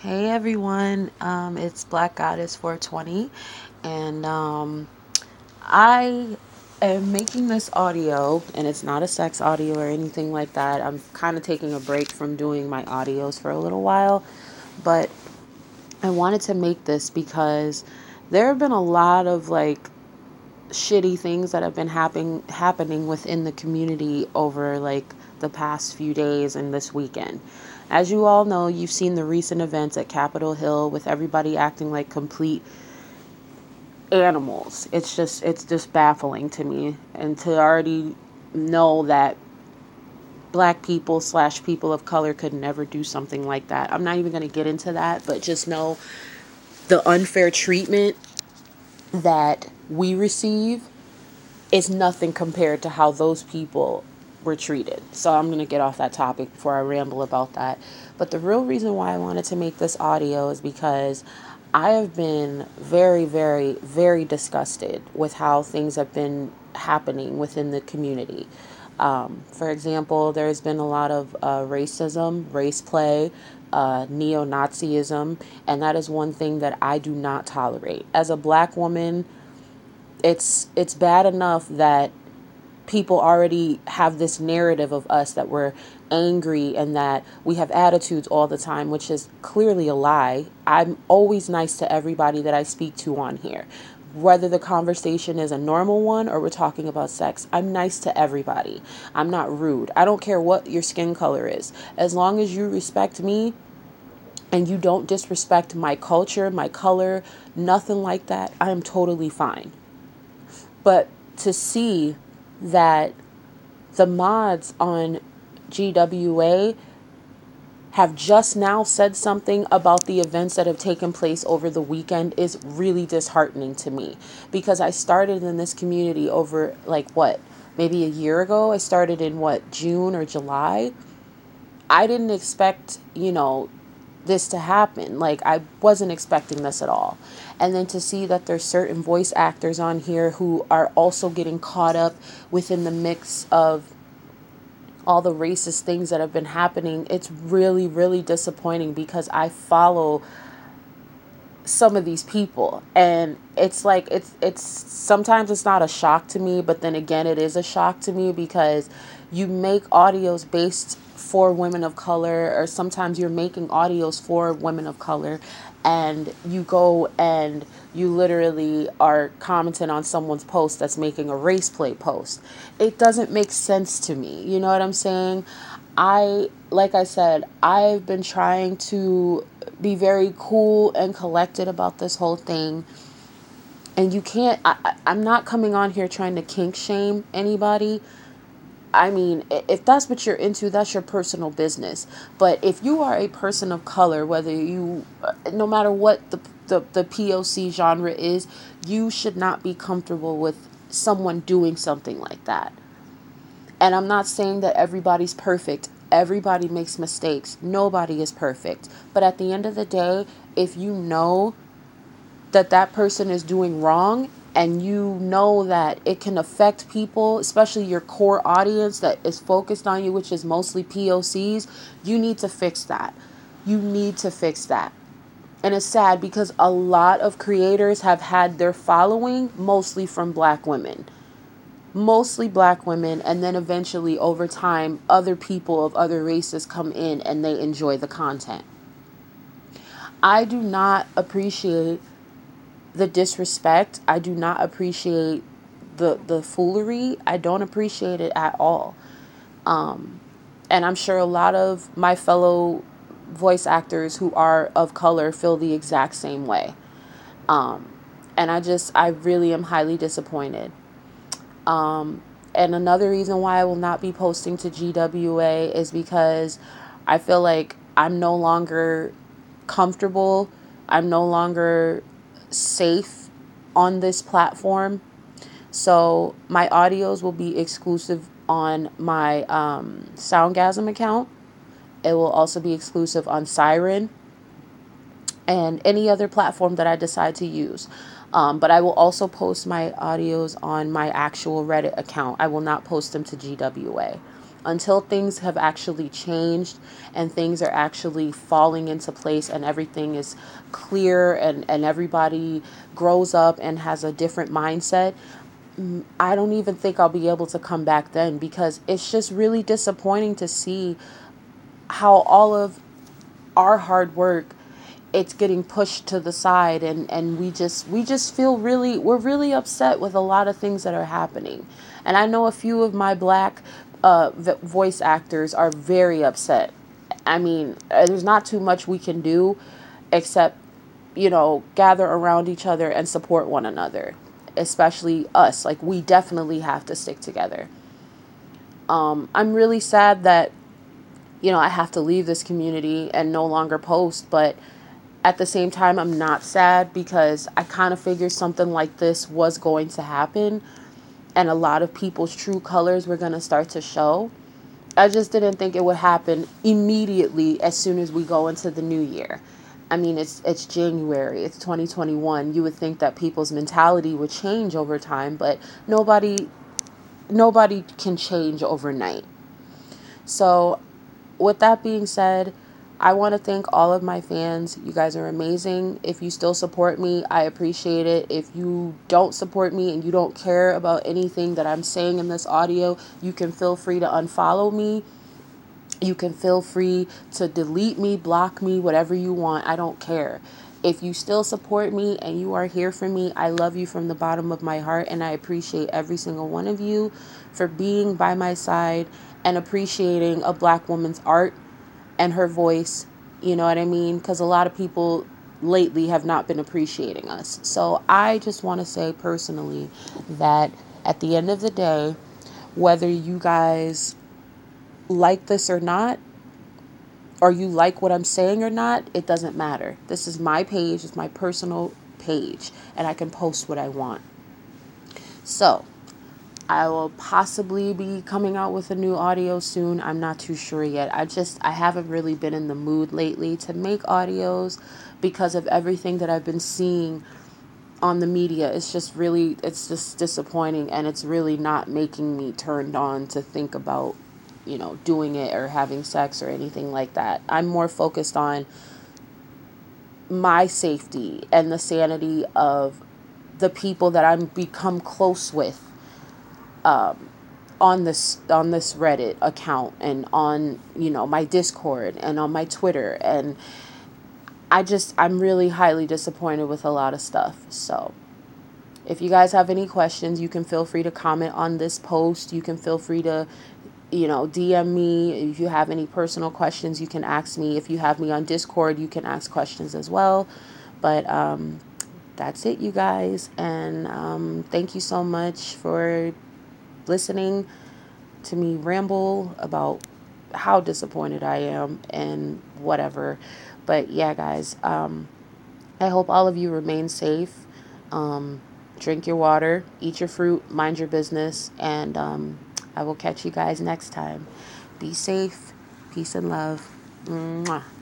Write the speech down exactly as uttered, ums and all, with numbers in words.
Hey everyone, um, it's Black Goddess four twenty, and um, I am making this audio, and it's not a sex audio or anything like that. I'm kind of taking a break from doing my audios for a little while, but I wanted to make this because there have been a lot of like shitty things that have been happening happening within the community over like the past few days and this weekend. As you all know, you've seen the recent events at Capitol Hill with everybody acting like complete animals. It's just it's just baffling to me, and to already know that black people slash people of color could never do something like that. I'm not even going to get into that, but just know the unfair treatment that we receive is nothing compared to how those people were treated. So I'm going to get off that topic before I ramble about that. But the real reason why I wanted to make this audio is because I have been very, very, very disgusted with how things have been happening within the community. Um, for example, there's been a lot of uh, racism, race play, uh, neo-Nazism, and that is one thing that I do not tolerate. As a black woman, it's it's bad enough that people already have this narrative of us that we're angry and that we have attitudes all the time, which is clearly a lie. I'm always nice to everybody that I speak to on here. Whether the conversation is a normal one or we're talking about sex, I'm nice to everybody. I'm not rude. I don't care what your skin color is. As long as you respect me and you don't disrespect my culture, my color, nothing like that, I am totally fine. But to see that the mods on G W A have just now said something about the events that have taken place over the weekend is really disheartening to me, because I started in this community over like what, maybe a year ago. I started in what, June or July. I didn't expect, you know, this to happen. Like, I wasn't expecting this at all. And then to see that there's certain voice actors on here who are also getting caught up within the mix of all the racist things that have been happening, it's really, really disappointing, because I follow some of these people, and it's like it's it's sometimes it's not a shock to me, but then again it is a shock to me, because you make audios based for women of color, or sometimes you're making audios for women of color, and you go and you literally are commenting on someone's post that's making a race play post. It doesn't make sense to me. You know what I'm saying? I, like I said, I've been trying to be very cool and collected about this whole thing. And you can't, I, I- I'm not coming on here trying to kink shame anybody. I mean, if that's what you're into, that's your personal business. But if you are a person of color, whether you, no matter what the, the, the P O C genre is, you should not be comfortable with someone doing something like that. And I'm not saying that everybody's perfect. Everybody makes mistakes. Nobody is perfect. But at the end of the day, if you know that that person is doing wrong, and you know that it can affect people, especially your core audience that is focused on you, which is mostly P O Cs, you need to fix that. You need to fix that. And it's sad, because a lot of creators have had their following mostly from black women. Mostly black women, and then eventually over time other people of other races come in and they enjoy the content. I do not appreciate the disrespect. I do not appreciate the the foolery. I don't appreciate it at all. Um, and I'm sure a lot of my fellow voice actors who are of color feel the exact same way. Um, and I just, I really am highly disappointed. Um, and another reason why I will not be posting to G W A is because I feel like I'm no longer comfortable. I'm no longer safe on this platform. So my audios will be exclusive on my um, Soundgasm account. It will also be exclusive on Siren and any other platform that I decide to use. Um, but I will also post my audios on my actual Reddit account. I will not post them to G W A. Until things have actually changed and things are actually falling into place and everything is clear and, and everybody grows up and has a different mindset, I don't even think I'll be able to come back then, because it's just really disappointing to see how all of our hard work, it's getting pushed to the side, and and we just we just feel really, we're really upset with a lot of things that are happening. And I know a few of my black uh voice actors are very upset. I mean, uh, there's not too much we can do except, you know, gather around each other and support one another, especially us. Like, we definitely have to stick together. um I'm really sad that, you know, I have to leave this community and no longer post, but at the same time, I'm not sad, because I kind of figured something like this was going to happen and a lot of people's true colors were going to start to show. I just didn't think it would happen immediately as soon as we go into the new year. I mean, it's it's January, it's twenty twenty-one. You would think that people's mentality would change over time, but nobody nobody can change overnight. So, with that being said, I want to thank all of my fans. You guys are amazing. If you still support me, I appreciate it. If you don't support me and you don't care about anything that I'm saying in this audio, you can feel free to unfollow me. You can feel free to delete me, block me, whatever you want. I don't care. If you still support me and you are here for me, I love you from the bottom of my heart, and I appreciate every single one of you for being by my side and appreciating a black woman's art and her voice. You know what I mean? Because a lot of people lately have not been appreciating us. So I just want to say personally that at the end of the day, whether you guys like this or not, or you like what I'm saying or not, it doesn't matter. This is my page, it's my personal page, and I can post what I want. So, I will possibly be coming out with a new audio soon. I'm not too sure yet. I just, I haven't really been in the mood lately to make audios because of everything that I've been seeing on the media. It's just really, it's just disappointing, and it's really not making me turned on to think about, you know, doing it or having sex or anything like that. I'm more focused on my safety and the sanity of the people that I'm become close with um, on this on this Reddit account and on, you know, my Discord and on my Twitter. And I just, I'm really highly disappointed with a lot of stuff. So if you guys have any questions, you can feel free to comment on this post. You can feel free to, you know, D M me. If you have any personal questions, you can ask me. If you have me on Discord, you can ask questions as well. But um, that's it, you guys. And um, thank you so much for listening to me ramble about how disappointed I am and whatever. But yeah, guys, um, I hope all of you remain safe. Um, drink your water, eat your fruit, mind your business, and um, I will catch you guys next time. Be safe. Peace and love. Mwah.